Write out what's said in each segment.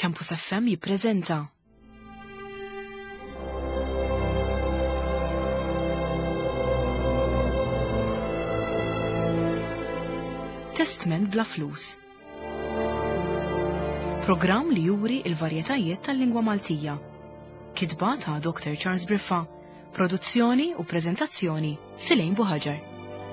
Campus FM jippreżenta Testament bla flus. Programm li juri il-varjetajiet tal-lingwa Maltija. Kitba ta' Dr. Charles Briffa. Produzzjoni u preżentazzjoni Silejn Buħaġar.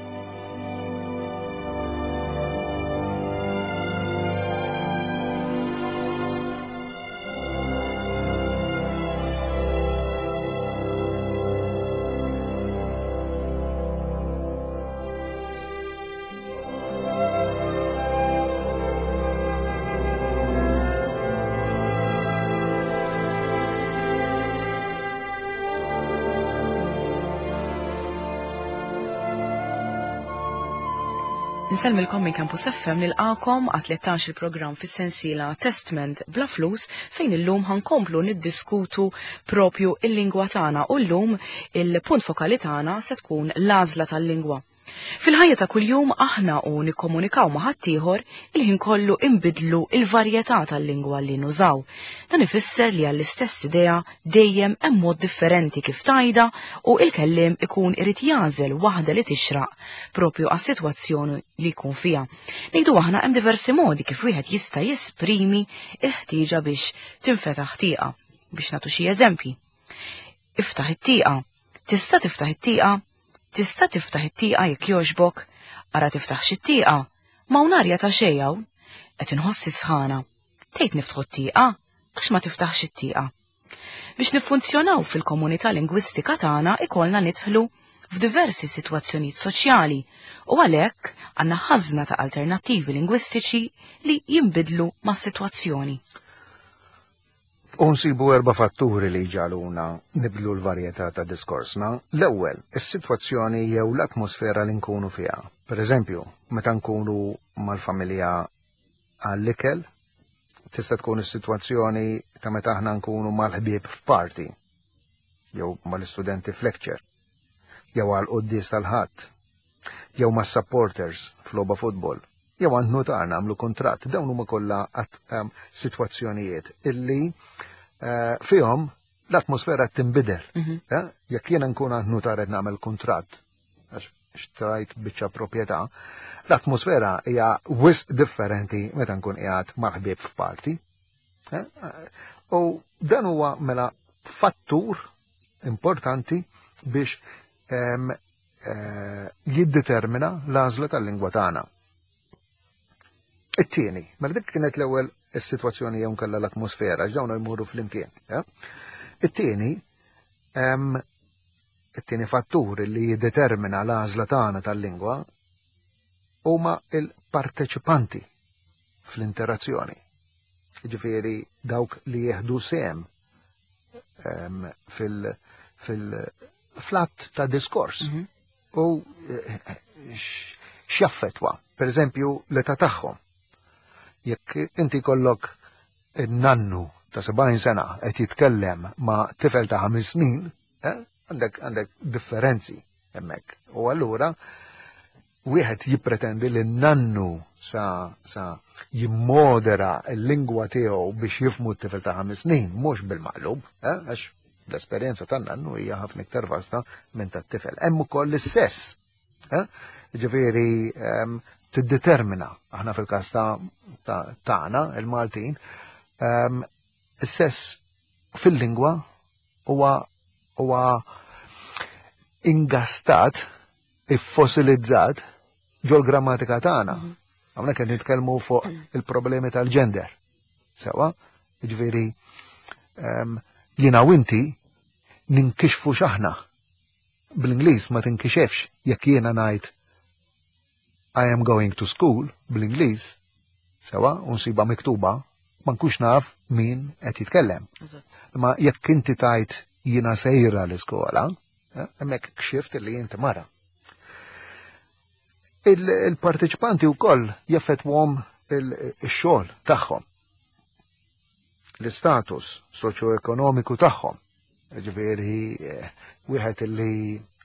Nselmilkom minn Campus FM nilqakom għat 13 il-programm fis-sensiela Testament bla flus fejn illum ħankomplu niddiskutu propju il-lingwa tagħna u llum il-punt fokali tagħna se tkun l-għażla tal-lingwa. Fil-ħajja ta' kuljum aħna u nikkomunikaw ma' ħaddieħor il-ħin kollu inbidlu il-varjetà tal-lingwa li nużaw. Dan ifisser li għall-istess idea dejjem hemm mod differenti kif tajda u il-kelliem ikun irid jażel waħda li tixraq propju għas-sitwazzjoni li jkun fiha. Ngħidu aħna hemm diversi modi kif wieħed jista' jesprimi l-ħtieġa biex tinfetaħ tieqa. Biex nagħtu xi eżempji. Iftaħ it-tieqa. Tista' tiftaħ it-tieqa? Tista' tiftaħ it-tieqa jekk jogħġbok, ara tiftaħ xi tieqa, m'hawn arja ta' xejn hawn, qed inħossi sħana. Tgħid niftħu t-tieqa għax ma tiftaħx it-tieqa. Biex niffunzjonaw fil-komunità lingwistika tagħna ikollna nidħlu f'diversi sitwazzjonijiet soċjali u għalhekk għandna ħażna ta' alternattivi lingwistiċi li jinbidlu mas-sitwazzjoni. Unsibu 4 fatturi li ġaluna nibdlu l-varjetà ta' diskorsna. L-ewwel, is-sitwazzjoni jew l-atmosfera li nkunu fiha. Pereżempju, meta nkunu mal-familja għall-ikel, tista' tkun is-sitwazzjoni ta' meta aħna nkunu mal-ħbieb f'party, jew mal-istudenti f'lecture, jew għall-quddies tal-ħadd, jew mas-supporters f'logħba futbol, jew għand notar nagħmlu kuntratt. Dawn huma kollha sitwazzjonijiet illi fihom l-atmosfera tinbidel. Jekk jiena nkun għand notar qed nagħmel kuntratt għax xtrajt biċċa proprjetà, l-atmosfera hija wisq differenti meta nkun qiegħed mal-ħbieb f'party. U dan huwa mela fattur importanti biex jiddetermina l-għażla tal-lingwa tagħna. It-tieni, mela dik kienet l-ewwel is-sitwazzjoni jew kellha l-atmosfera x'dawn jmorru flimkien. It-tieni fattur li jiddetermina l-għażla tagħna tal-lingwa huma l-parteċipanti fl-interazzjoni. Jiġifieri dawk li jieħdu sehem fil-flatt ta' diskors. U x'jaffettwa, pereżempju l-età tagħhom. Jekk inti kollok nannu ta' 70 sena qed jitkellem ma' tifel ta' 5 snin, għandek differenzi hemmhekk. U allura wieħed jippretendi li nannu sa jimmodera l-lingwa tiegħu biex jifhmu t-tifel ta' 5 snin, mhux bil-maqlub, għax l-esperjenza tan-nannu hija ħafna iktar vasta minn tat-tifel. Hemm ukoll is-sess. Ġifieri tiddetermina aħna fil-każ tagħna il-Maltin is-sess fil-lingwa huwa ingastat, iffosilizzat ġol grammatika tagħna. Hawnhekk qed nitkellmu fuq il-problemi tal-gender. Sewa, jiġifieri jiena u inti ninkixfu x'aħna. Bl-Ingliż ma tinkixefx jekk jiena ngħid I am going to school bl-Ingliż, sewa, unsiba miktuba, ma nkunx naf min qed jitkellem. Ma jekk inti tajt jiena sejra l-iskola, hemmhekk kxift li inti mara. Il-parteċipanti wkoll jaffettwhom ix-xogħol tagħhom, l-istatus soċjo-ekonomiku tagħhom. Ġifieri wieħed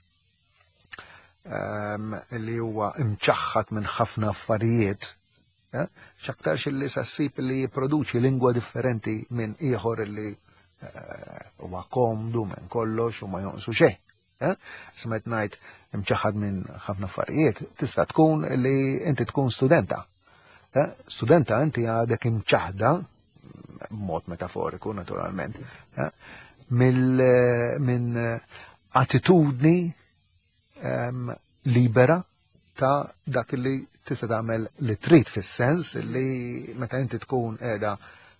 li huwa imċaħħad minn ħafna affarijiet X'aktarx illi sassib li jipproduċi lingwa differenti minn ieħor illi huwa komdu minn kollox u ma jonqsu xejn. Smet ngħid imċaħad minn ħafna affarijiet, tista' tkun li inti tkun studenta. Studenta inti għadek imċaħda, b'mod metaforiku naturalment, minn attitudni libera ta' dak li tista' tagħmel li trid fis-sens li meta inti tkun qiegħda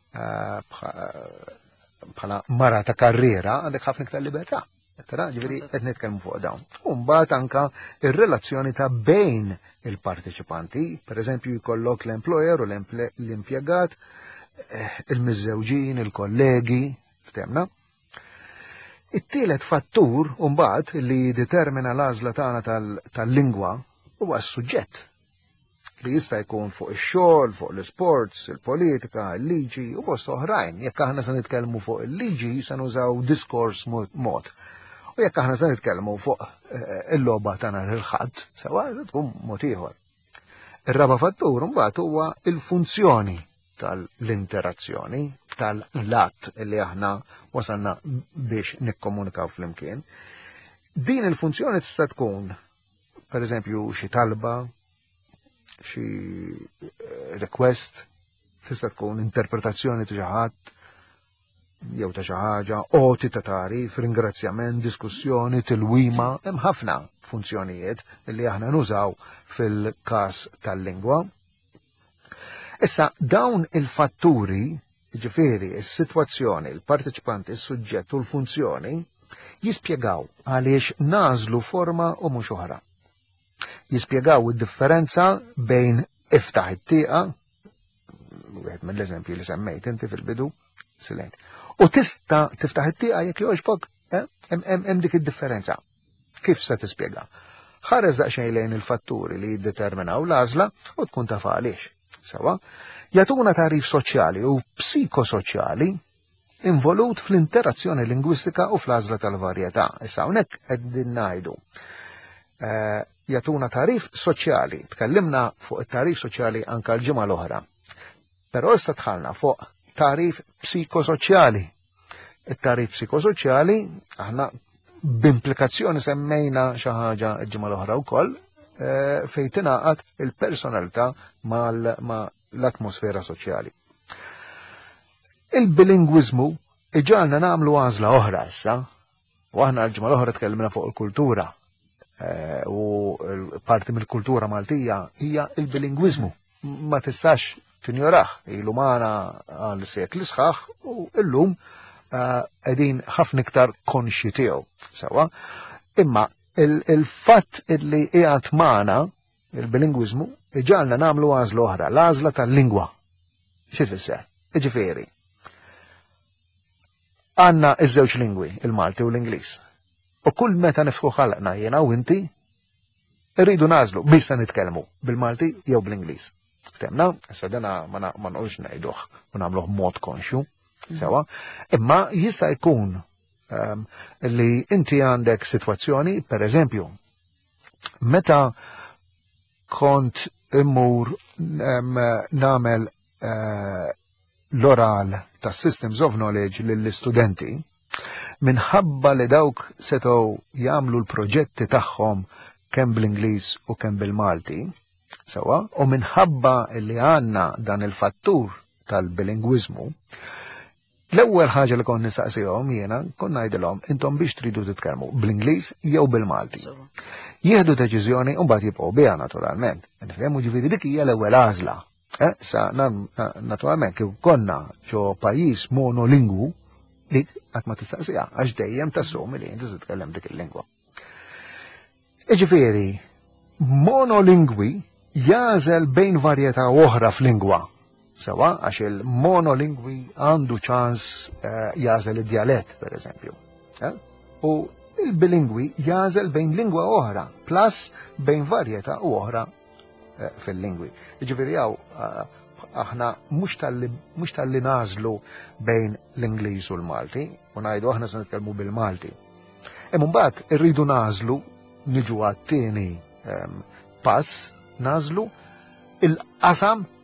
bħala mara ta' karriera għandek ħafna iktar libertà. Ġifieri qed nitkellmu fuq dawn. U mbagħad anke ir-relazzjoni ta' bejn il-parteċipanti, pereżempju jkollok l-employer u l-impjegat, il-miżżewġin, il-kollegi, ftemna. It-tielet fattur mbagħad li determina l-għażla tagħna tal-lingwa huwa s-suġġett li jista' jkun fuq ix-xogħol, fuq l-isports, il-politika, il-liġi u post oħrajn. Jekk aħna se nitkellmu fuq il-liġi se nużaw diskors mod. U jekk aħna se nitkellmu fuq il-logħba tagħna lil-ħadd, sewa tkun mod ieħor. Ir-raba' fattur mbagħad huwa l-funzjoni tal-interazzjoni, tal-lat li aħna wasalna biex nikkomunikaw flimkien. Din il-funzjoni tista' tkun, pereżempju, xi talba, xi request, tista' tkun interpretazzjoni ta' xi ħadd jew ta' xi ħaġa, oti ta' tarif, ringrazzjament, diskussjoni, tilwima, hemm ħafna funzjonijiet li aħna nużaw fil-każ tal-lingwa. Issa dawn il-fatturi, ġifieri is-sitwazzjoni, il-parteċipanti, is-suġġett u l-funzjoni jispjegaw għaliex nażlu forma u mhux oħra. Jispjegaw id-differenza bejn iftaħ it-tieqa, wieħed mill-eżempji li semmejt inti fil-bidu, silent. U tista' tiftaħ it-tieqa jekk jogħġbok, hemm dik id-differenza. Kif se tispjega? Ħares daqsxejn lejn il-fatturi li jiddeterminaw l-għażla u tkun taf għaliex. Sewa, jagħtuna tarif soċjali u psikosoċjali involut fl-interazzjoni lingwistika u fl-għażla tal-varjetà. Issa hawnhekk qegħdin ngħidu jagħtuna tarif soċjali. Tkellimna fuq it-tarif soċjali anke l-ġimgħa l-oħra. Però issa tħallna fuq tarif psikosoċjali. Il-tarif psikosoċjali aħna b'implikazzjoni semmejna xi ħaġa l-ġimgħa l-oħra wkoll fejn tingħaqad il-personalità ma' l-atmosfera soċjali. Il-bilingwiżmu iġalna nagħmlu għażla oħra issa, u aħna l-ġimgħa l-oħra tkellimna fuq il-kultura u parti mill-kultura Maltija hija il-bilingwiżmu. Ma tistax tinjoraħ, ilu magħna għal sekli sħaħ u llum qegħdin ħafna iktar konxi tiegħu. Sewa, imma il-fatt li qiegħed magħna il-bilingwiżmu iġalna nagħmlu għażla oħra, l-għażla tal-lingwa. Xi tfisser? Jiġifieri. Għandna iż-żewġ lingwi, il-Malti u l-Ingliż. U kull meta nifħu ħalqna jiena u inti irridu nażlu biex se nitkellmu bil-Malti jew bl-Ingliż. Ftemna, issa dana ma nqolx ngħiduh u nagħmluh mod konxju, sewa, imma jista' jkun li inti għandek sitwazzjoni, pereżempju, meta kont immur nagħmel l-oral tas Systems of Knowledge lill-istudenti, minħabba li dawk setgħu jagħmlu l-proġetti tagħhom kemm bl-Ingliż u kemm bil-Malti, sewa, u minħabba li għandna dan il-fattur tal-bilingwiżmu, l-ewwel ħaġa li kont nistaqsihom jiena kont ngħidilhom intom biex tridu titkellmu bl-Ingliż jew bil-Malti. Jieħdu deċiżjoni u mbagħad jibqgħu biha naturalment. Nifhemu ġifieri dik hija l-ewwel għażla. Sa naturalment kif konna ġo pajjiż monolingwu li qatt ma tistaqsija għax dejjem tassumi li inti titkellem dik il-lingwa. Ġifieri, monolingwi jażel bejn varjetà oħra f'lingwa. Sewa, għax il-monolingwi għandu ċans jażel id-dialett, per eżempju. U il-bilingwi jażel bejn lingwa oħra, plus bejn varjetà u oħra fil-lingwi. Ġifieri hawn aħna mhux tal-li nażlu bejn l-Ingliż u l-Malti, u ngħidu aħna se nitkellmu bil-Malti. Imma mbagħad irridu nażlu niġu għat-tieni pass, nażlu il-qasam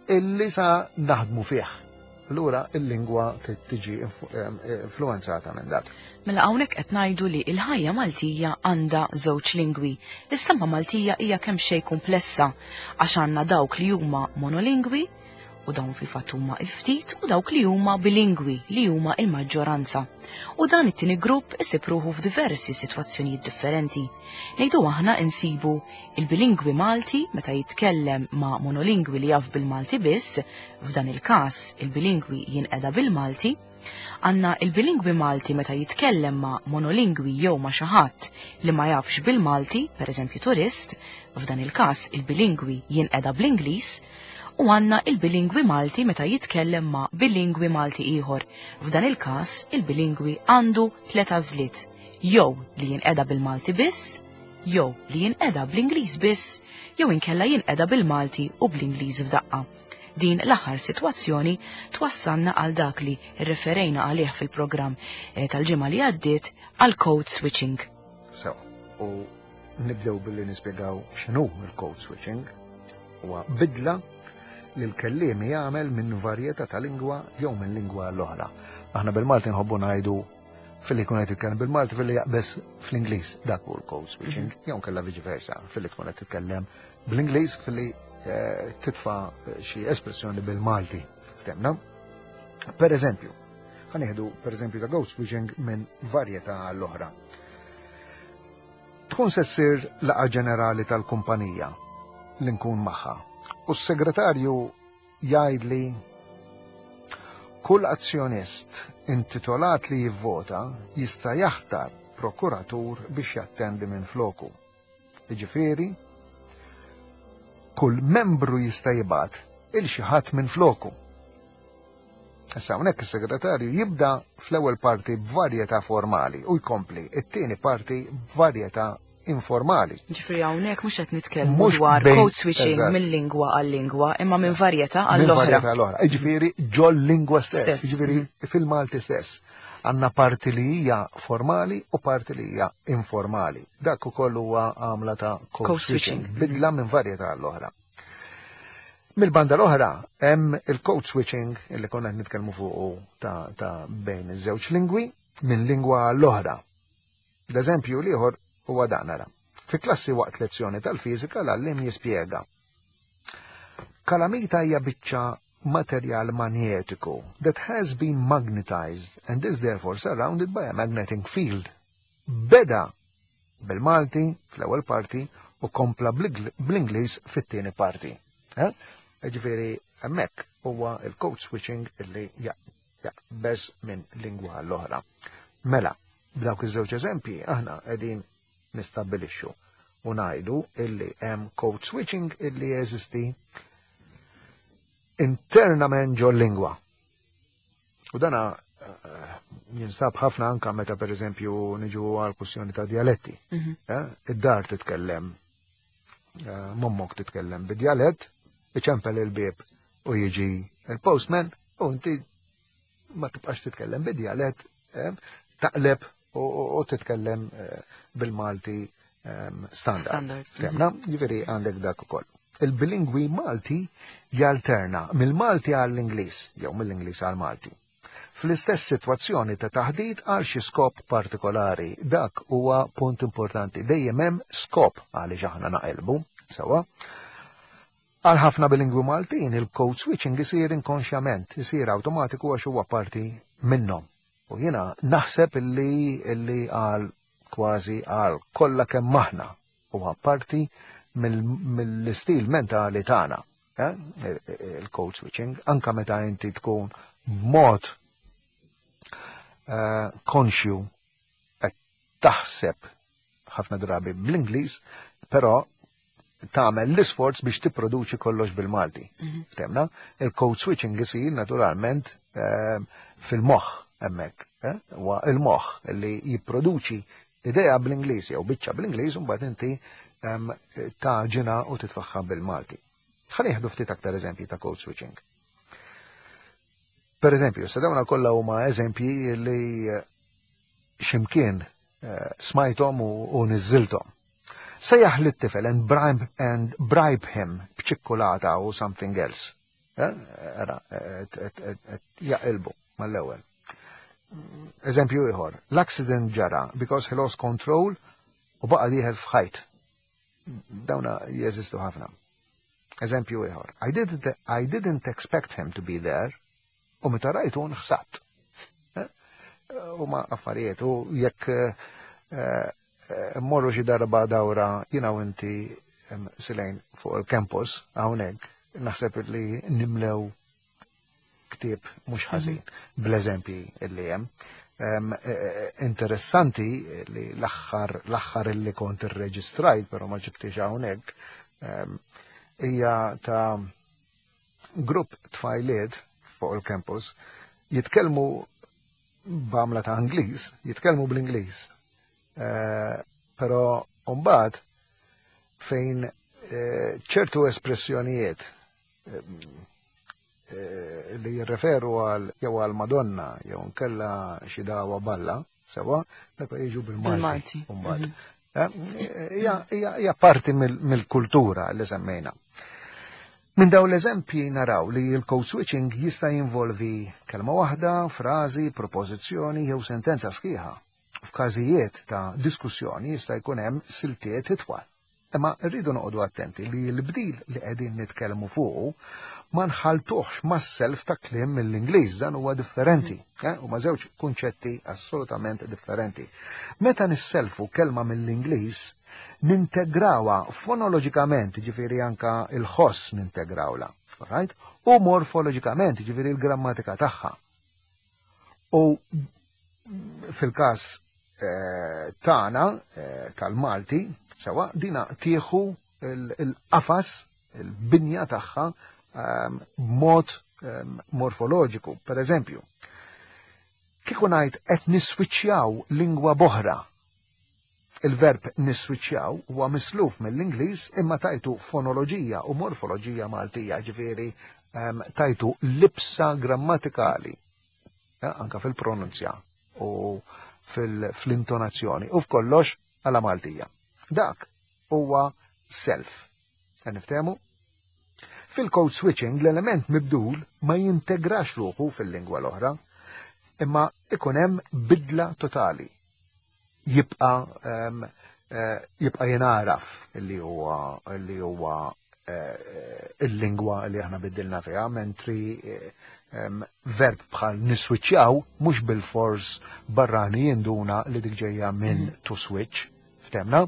illi sa naħdmu fih. Allura il-lingwa tiġi influenzata minn dak. Mela hawnhekk qed ngħidu li l-ħajja Maltija għandha żewġ lingwi. L-istampa Maltija hija kemm xejn komplessa għax għandna dawk li huma monolingwi u dawn fil-fatt huma ftit u dawk li huma bilingwi li huma l-maġġoranza. U dan it-tieni grupp isib ruħu f'diversi sitwazzjonijiet differenti. Ngħidu aħna insibu il-bilingwi Malti meta jitkellem ma' monolingwi li jaf bil-Malti biss, f'dan il-każ il-bilingwi jinqeda bil-Malti. Għanna il-bilingwi Malti meta jitkellem ma' monolingwi jew ma' xi ħadd li ma jafx bil-Malti, pereżempju turist, f'dan il-każ il-bilingwi jinqeda bl-Ingliż. U għanna il-bilingwi Malti meta jitkellem ma' bilingwi Malti ieħor. F'dan il-każ il-bilingwi għandu 3 għażliet. Jew li jinqeda bil-Malti biss, jew li jinqeda bl-Ingliż biss, jew inkella jinqeda bil-Malti u bl-Ingliż f'daqqa. Din l-aħħar sitwazzjoni twassalna għal dak li rreferejna għalih fil-programm tal-ġimgħa li għaddiet għal code switching. So, u nibdew billi nispjegaw x'inhu il-code switching. Huwa bidla li l-kelliem jagħmel minn varjetà ta' lingwa jew minn lingwa l-oħra. Aħna bil-Malti nħobbu ngħidu filli jkun qed jitkellem bil-Malti filli jaqbes fl-Ingliż dak hu l-code switching, jew kellha viċi versa, filli tkun qed titkellem bl-Ingliż filli titfa' xi espressjoni bil-Malti f'temna. Per eżempju, ħanieħdu per eżempju ta' code switching minn varjetà l-oħra. Tkun se ssir laqgħa ġenerali tal-kumpanija li nkun magħha. U s-segretarju jgħidli kull azzjonist intitolat li jivvota jista' jaħtar prokuratur biex jattendi minn floku. Jiġifieri, kull membru jista' jibgħat il xi ħadd minn floku. Issa hawnhekk is-segretarju jibda fl-ewwel parti b'varjetà formali u jkompli it-tieni parti b'varjetà informali. Ġifri hawnhekk mhux qed nitkellmu dwar code switching mill-lingwa għal-lingwa, imma minn varjetà għall-oħra. Ġifieri ġol lingwa stess, ġifieri fil-Malti stess. Għandna parti li hija formali u parti li hija informali. Dak ukoll huwa għamla ta' code switching, bidla minn varjetà għall-oħra. Mill-banda l-oħra hemm il-code switching illi konna qed nitkellmu fuqu ta' bejn iż-żewġ lingwi minn lingwa għall-oħra. L-eżempju ieħor huwa dan nara. Fi klassi waqt lezzjoni tal-fiżika l-għallim jispjega. Kalamita hija biċċa materjal magnetiku that has been magnetized and is therefore surrounded by a magnetic field. Beda bil-Malti fl-ewwel parti u kompla bl-Ingliż fit-tieni parti. Ġifieri hemmhekk huwa il-code switching illi jaqbeż minn lingwa l-oħra. Mela, b'dawk iż-żewġ eżempji aħna qegħdin nistabbilixxu u ngħidu illi hemm code switching illi jeżisti internament ġol lingwa. U dana jinstab ħafna anka meta per eżempju niġu għal kwestjoni ta' dialetti. Id-dar titkellem, mommok titkellem bid-dialett, iċempel il-bib u jiġi il-postman u inti ma tibqax titkellem bid-dialett, taqleb u titkellem bil-Malti standard. Ġifieri għandek dak ukoll. Il-bilingwi Malti jalterna mill-Malti għall-Ingliż jew mill-Ingliż għall-Malti. Fl-istess sitwazzjoni ta' taħdid għal xi skop partikolari. Dak huwa punt importanti. Dejjem hemm skop għaliex aħna naqelbu sewwa. Għal ħafna bilingwi Maltin il-code switching isir inkonxjament, isir awtomatiku għax huwa parti minnhom. U jiena naħseb illi għal kważi għal kollha kemm aħna huwa parti mill-istil mentali tagħna, il-code switching, anka meta inti tkun mod konxju qed taħseb ħafna drabi bl-Ingliż, però tagħmel l-isforz biex tipproduċi kollox bil-Malti. Temna, il-code switching isir naturalment fil-moħħ hemmhekk, huwa il-moħħ li jipproduċi idea bl-Ingliż jew biċċa bl-Ingliż u mbagħad inti taġina u titfaħħa bil-Malti. Ħanieħdu ftit aktar eżempji ta' code switching. Per eżempju, se dawna kollha huma eżempji li ximkien smajthom u niżżilthom. Sejjaħ lit-tifel and bribe him b'ċikkulata u something else. jaqilbu mal-ewwel. Eżempju ieħor, l-accident ġara because he lost control u baqa' dieħel f'ħajt. Dawna jeżistu ħafna. Eżempju ieħor, I didn't expect him to be there u meta rajtu nħsatt. Huma affarijiet u jekk mmorru xi darba dawra jiena u inti silejn fuq il-campus hawnhekk naħseb li nimlew ktieb mhux ħażin bl-eżempji li hemm. Interessanti li l-aħħar illi kont irreġistrajt però ma ġibtix hawnhekk hija ta' grupp tfajliet fuq il-campus jitkellmu b'għamla ta' Ingliż, jitkellmu bl-Ingliż. Però mbagħad fejn ċertu espressjonijiet li jirreferu jew għal Madonna jew nkella xi dawwa balla sewa dak jiġu bil-Malti. Hija parti mill-kultura li semmejna. Minn dawn l-eżempji naraw li l-code switching jista' jinvolvi kelma waħda, frażi, propożizzjoni jew sentenza sħiħa. F'każijiet ta' diskussjoni jista' jkun hemm siltiet itwal. Imma rridu noqogħdu attenti li l-bdil li qegħdin nitkellmu fuqu ma nħaltuħx mas-self ta' kliem mill-Ingliż dan huwa differenti, huma żewġ kunċetti assolutament differenti. Meta nisselfu kelma mill-Ingliż nintegrawha fonoloġikament, ġifieri anka il-ħoss nintegrawla, right? U morfoloġikament, ġifieri l-grammatika tagħha. U fil-każ tagħna tal-Malti, sewa dina tieħu il-qafas, il-binja tagħha b'mod morfoloġiku. Per eżempju, kieku ngħid qed niswiċċjaw lingwa boħra. Il-verb niswiċċjaw huwa misluf mill-Ingliż imma tajtu fonoloġija u morfoloġija Maltija, ġifieri tajtu libsa grammatikali, anka fil-pronunzja u fl-intonazzjoni u f'kollox għala Maltija. Dak huwa self. Niftehmu? Fil-code switching l-element mibdul ma jintegrax ruħu fil-lingwa l-oħra, imma ikun hemm bidla totali. Jibqa' jinaraf li huwa il-lingwa li aħna biddilna fiha, mentri verb bħal niswiċċjaw mhux bil-fors barrani jinduna li dik ġejja minn to switch, ftemna?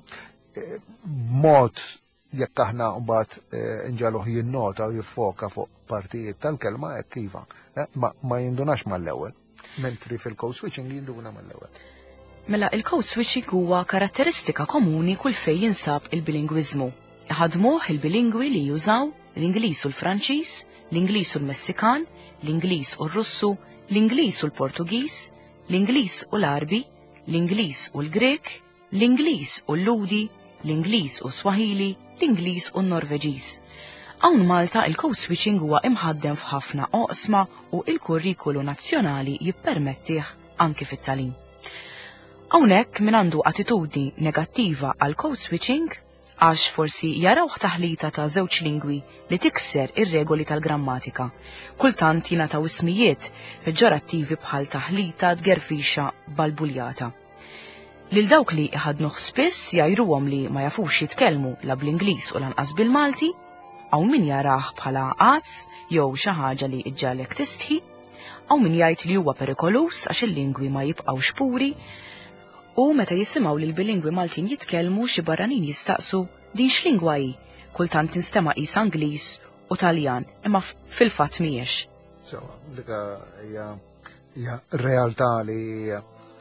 Mod jekk aħna mbagħad inġaluh jinnota u jiffoka fuq partijiet tal-kelma hekk iva, ma jindunax mal-ewwel, mentri fil-code switching jinduna mal-ewwel. Mela il-code switching huwa karatteristika komuni kull fejn jinsab il-bilingwiżmu. Iħadmuh il-bilingwi li jużaw l-Ingliż u l-Franċiż, l-Ingliż u l-Messikan, l-Ingliż u r-Russu, l-Ingliż u l-Portugiż, l-Ingliż u l-Arbi, l-Ingliż u l-Grek, l-Ingliż u l-Ludi, l-Ingliż u Swahili, l-Ingliż u n-Norveġiż. Hawn Malta il-code switching huwa imħaddem f'ħafna oqsma u il-kurrikulu nazzjonali jippermettih anki fit-tagħlim. Hawnhekk min għandu attitudni negattiva għal code switching għax forsi jarawh taħlita ta' żewġ lingwi li tikser ir-regoli tal-grammatika. Kultant jingħataw ismijiet peġġorattivi bħal taħlita tgerfixa balbuljata. Lil dawk li iħadnuh spiss jgħiruhom li ma jafux jitkellmu la bl-Ingliż u lanqas bil-Malti, hawn min jarah bħala qazz jew xi ħaġa li iġġalek tistħi, hawn min jgħid li huwa perikolus għax il-lingwi ma jibqgħux puri, u meta jisimgħu li l-bilingwi Maltin jitkellmu xi barranin jistaqsu din x'lingwa hi, kultant tinstema' qis Ingliż u Taljan, imma fil-fatt mhijiex. Dik hija realtà li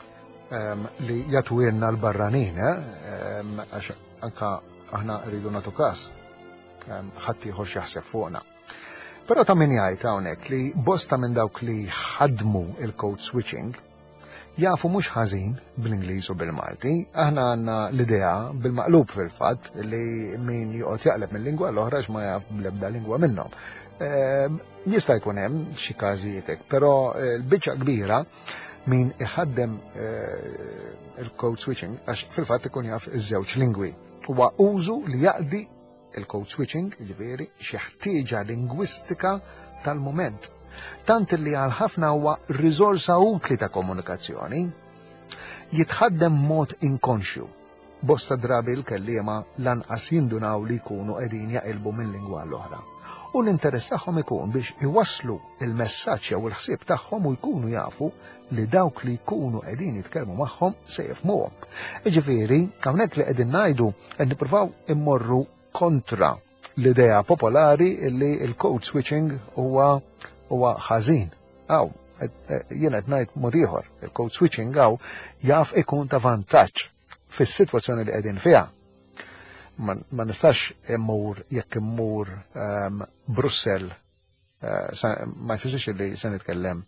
jagħtuilna l-barranin, għax anka aħna rridu nagħtu każ ħadd ieħor jaħseb fuqna. Però ta' min jgħid hawnhekk li bosta minn dawk li ħadmu il-code switching jafu mhux ħażin bl-Ingliż u bil-Malti, aħna għandna l-idea bil-maqlub fil-fatt li min joqgħod jaqleb mill-lingwa l-oħra ma jaf bl-ebda lingwa minnhom. Jista' jkun hemm xi każijiet hekk, però l-biċċa kbira min iħaddem il-code switching għax fil-fatt ikun jaf iż-żewġ lingwi. Huwa użu li jaqdi il-code switching, ġifieri xi ħtieġa lingwistika tal-mument. Tant li għal ħafna huwa riżorsa utli ta' komunikazzjoni jitħaddem mod inkonxju. Bosta drabi l-kelliema lanqas jindunaw li jkunu qegħdin jaqilbu minn lingwa l-oħra. U l-interess tagħhom ikun biex iwasslu il-messaġġ jew il-ħsieb tagħhom u jkunu jafu li dawk li jkunu qegħdin jitkellmu magħhom se jifhmuhom. Jiġifieri hawnhekk li qegħdin ngħidu qed nippruvaw immorru kontra l-idea popolari li l-code switching huwa ħażin. Jiena qed ngħid mod ieħor, il-code switching jaf ikun ta' vantaġġ fis-sitwazzjoni li qegħdin fiha. Ma nistax jekk immur Brussell ma jfissirx li se nitkellem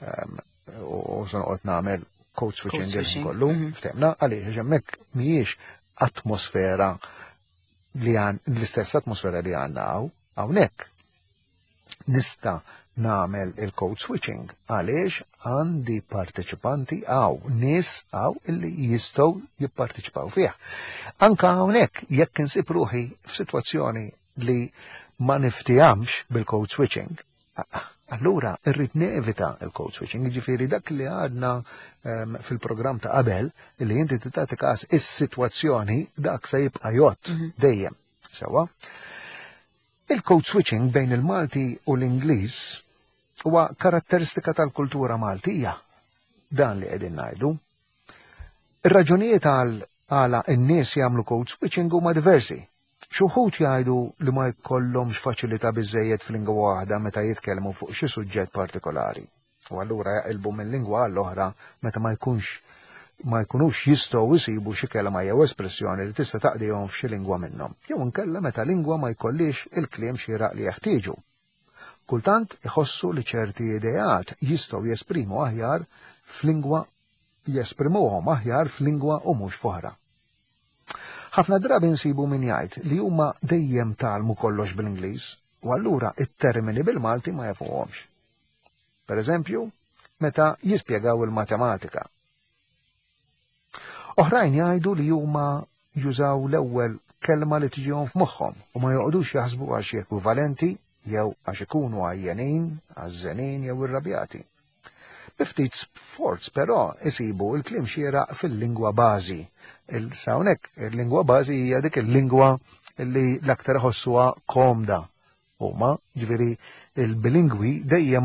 u se noqgħod nagħmel code switching kollu, ftemna għaliex hemmhekk mhijiex atmosfera li l-istess atmosfera li għandna hawnhekk. Nista' nagħmel il-code switching għaliex għandi parteċipanti nies illi jistgħu jipparteċipaw fih. Anka hawnhekk jekk insib ruħi f'sitwazzjoni li ma niftihamx bil-code switching, allura irrid nevita il-code switching. Jiġifieri dak li għadna fil-programm ta' qabel li inti tagħti każ is-sitwazzjoni dak se jibqa' jgħod dejjem. Sewwa. Il-code switching bejn il-Malti u l-Ingliż huwa karatteristika tal-kultura Maltija. Dan li qegħdin ngħidu. Ir-raġunijiet għala n-nies jagħmlu code switching huma diversi. Xi wħud jgħidu li ma jkollhomx faċilità biżżejjed f'lingwa waħda meta jitkellmu fuq xi suġġett partikolari. U allura jaqilbu minn lingwa l-oħra meta ma jkunux jistgħu jsibu xi kelma jew espressjoni li tista' taqdihom f'xi lingwa minnhom. Jew inkella meta lingwa ma jkollix il-kliem xieraq li jeħtieġu. Kultant iħossu li ċerti ideat jistgħu jesprimuhom aħjar f'lingwa u mhux f'oħra. Ħafna drabi nsibu min jgħid li huma dejjem talmu kollox bil-Ingliż u allura it-termini bil-Malti ma jafuhomx. Pereżempju, meta jispjegaw il-matematika. Oħrajn jgħidu li huma jużaw l-ewwel kelma li tiġihom f'moħħhom u ma joqgħodux jaħsbu għax ekwivalenti jew għax ikunu għajjenin, għażenin jew irrabjati. Biftit sforz però isibu l-kliem xieraq fil-lingwa bażi. Hawnhekk il-lingwa bażi hija dik il-lingwa li l-aktar iħossuha komda. Huma ġifieri il-bilingwi dejjem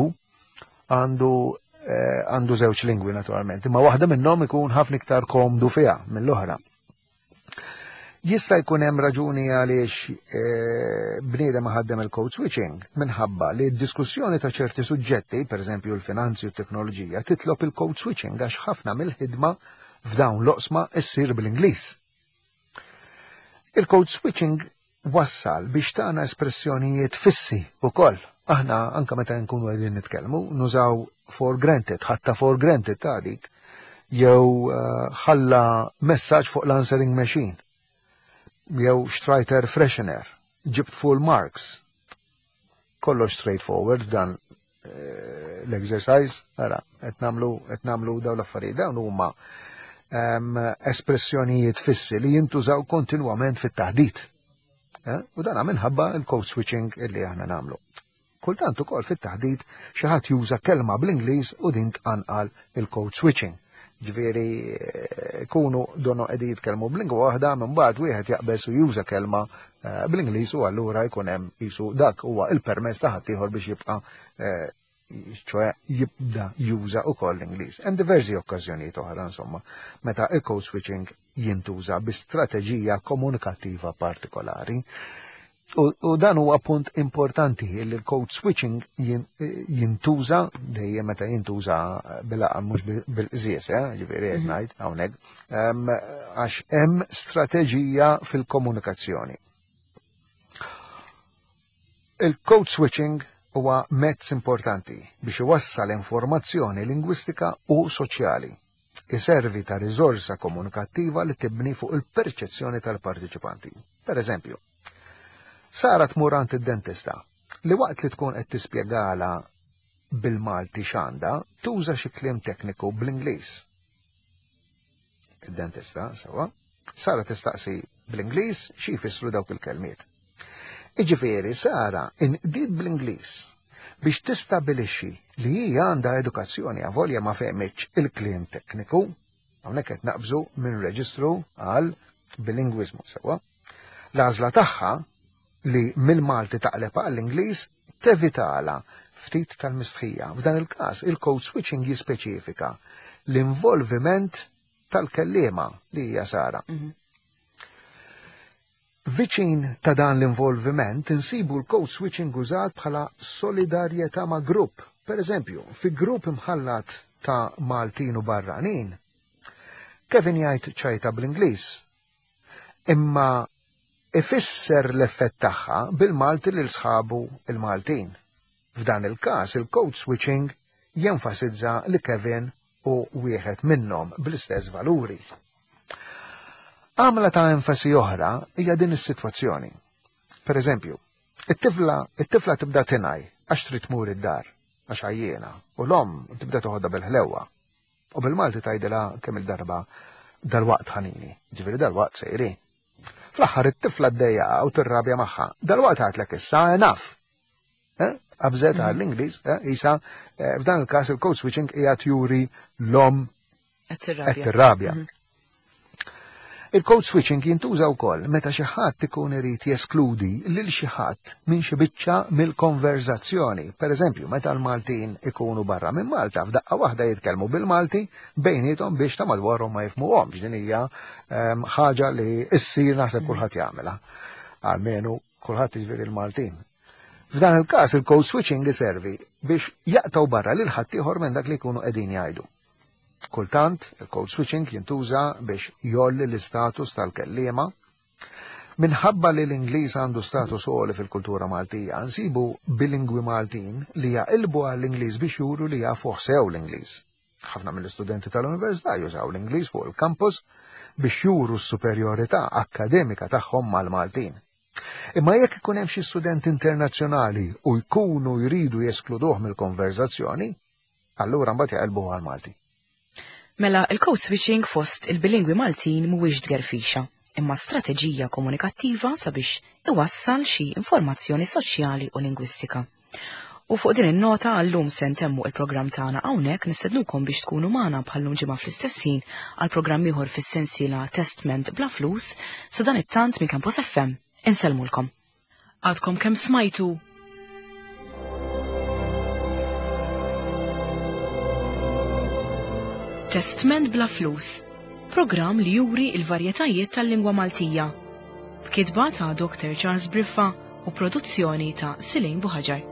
għandu żewġ lingwi naturalment, imma waħda minnhom ikun ħafna iktar komdu fiha mill-oħra. Jista' jkun hemm raġuni għaliex bniedem ħaddem il-code switching minħabba li d-diskussjoni ta' ċerti suġġetti, pereżempju l-finanzi u t-teknoloġija, titlob il-code switching għax ħafna mill-ħidma f'dawn l-oqsma issir bl-Ingliż. Il-code switching wassal biex tagħna espressjonijiet fissi wkoll. Aħna anke meta nkunu qegħdin nitkellmu nużaw for granted, ħatta for granted ta' dik, jew ħalla messaġġ fuq l-answering machine, jew xtrajt air freshener, ġibt full marks. Kollox straightforward dan l-exercise, ara, qed nagħmlu dawn l-affarijiet dawn huma espressjonijiet fissi li jintużaw kontinwament fit-taħdid. U dan minħabba il-code switching illi aħna nagħmlu. Kultant ukoll fit-taħdid xi ħadd juża kelma bl-Ingliż u din tqanqal il-code switching. Ġifieri kunu donnu qegħdin jitkellmu b'lingwa waħda minn mbagħad wieħed jaqbes u juża kelma bl-Ingliż u allura jkun hemm qisu dak huwa il-permess ta' ħadd ieħor biex jibqa' ċoe jibda juża wkoll l-Ingliż. Hemm diversi okkażjonijiet oħra insomma meta il-code switching jintuża bi strateġija komunikattiva partikolari. U dan huwa punt importanti li l-code switching jintuża dejjem meta jintuża bil-aqal mhux bil-qżies, ġifieri qed ngħid hawnhekk għax hemm strateġija fil-komunikazzjoni. Il-code switching huwa mezz importanti biex iwassal informazzjoni lingwistika u soċjali. Iservi ta' riżorsa komunikattiva li tibni fuq il-perċezzjoni tal-partiċipanti. Per eżempju, Sara tmur għand id-dentista li waqt li tkun qed tispjegala bil-Malti x'għandha tuża xi kliem tekniku bl-Ingliż. Id-dentista sewwa, Sara tistaqsi bl-Ingliż xi jfissru dawk il-kelmiet. Jiġifieri Sara inqdiet bl-Ingliż biex tistabilixxi li hija għandha edukazzjoni avolja ma fehmitx il-kliem tekniku, hawnhekk qed naqbżu minn reġistru għal bilingwiżmu sewwa. L-għażla tagħha li mill-Malti taqleb għall-Ingliż tevitala ftit tal-mistħija. F'dan il-każ il-code switching jispeċifika l-involviment tal-kelliema li hija Sara. Viċin ta' dan l-involviment insibu l-code switching użat bħala solidarjetà ma' grupp. Per eżempju, fi grupp imħallat ta' Maltin u barranin, Kevin jgħid ċajta bl-Ingliż, imma ifisser l-effett tagħha bil-Malti lil sħabu il-Maltin. F'dan il-każ il-code switching jenfasizza li Kevin u wieħed minnhom bl-istess valuri. Għamla ta' enfasi oħra hija din is-sitwazzjoni. Per eżempju, it-tifla tibda tinaj għax trid tmur id-dar, għax għajjena, u l-om tibda toħodha bil-ħlewwa. U bil-Malti tgħidilha kemm il-darba dal-waqt ħanini, ġifieri dal-waqt sejri. Fl-aħħar it-tifla ddejjaqa u tirrabja magħha, dal-waqt għadlek issa enough. Qabżet għall-Ingliż, isa f'dan il-każ il-code switching hija juri l-om qed tirrabja. Il-code switching jintuża wkoll meta xi ħadd ikun irid jeskludi lil xi ħadd minn xi biċċa mill-konverzazzjoni. Pereżempju, meta l-Maltin ikunu barra minn Malta f'daqqa waħda jitkellmu bil-Malti bejniethom biex ta' madwarhom ma jifhmuhomx. Din hija ħaġa li ssir naħseb kulħadd jagħmilha. Almenu kulħadd jiġifieri l-Maltin. F'dan il-każ il-code switching iservi biex jaqtaw barra lil ħadd ieħor minn dak li jkunu qegħdin jgħidu. Kultant, il-code switching jintuża biex jolli l-istatus tal-kelliema. Minħabba li l-Ingliż għandu status għoli fil-kultura Maltija, nsibu bilingwi Maltin li jaqilbu għall-Ingliż biex juru li jafu sew l-Ingliż. Ħafna mill-istudenti tal-Università jużaw l-Ingliż fuq il-campus biex juru s-superjorità akkademika tagħhom mal-Maltin. Imma jekk ikun hemm xi student internazzjonali u jkunu jridu jeskluduh mill-konverzazzjoni, allura mbagħad jaqilbu għall-Malti. Mela il-code switching fost il-bilingwi Maltin mhuwiex tgerfixa, imma strateġija komunikattiva sabiex iwassal xi informazzjoni soċjali u lingwistika. U fuq din in-nota għallum se ntemmu il-programm tagħna hawnhekk nistednukom biex tkunu magħna bħallum ġimgħa fl-istess ħin għal programm ieħor fis-sensiela Testament bla flus sa dan it-tant minn Campus FM. Inselmulkom. Għadkom kemm smajtu Testament bla flus, programm li juri il-varjetajiet tal-lingwa Maltija, b'kitba ta' Dr. Charles Briffa u produzzjoni ta' Silin Buħaġar.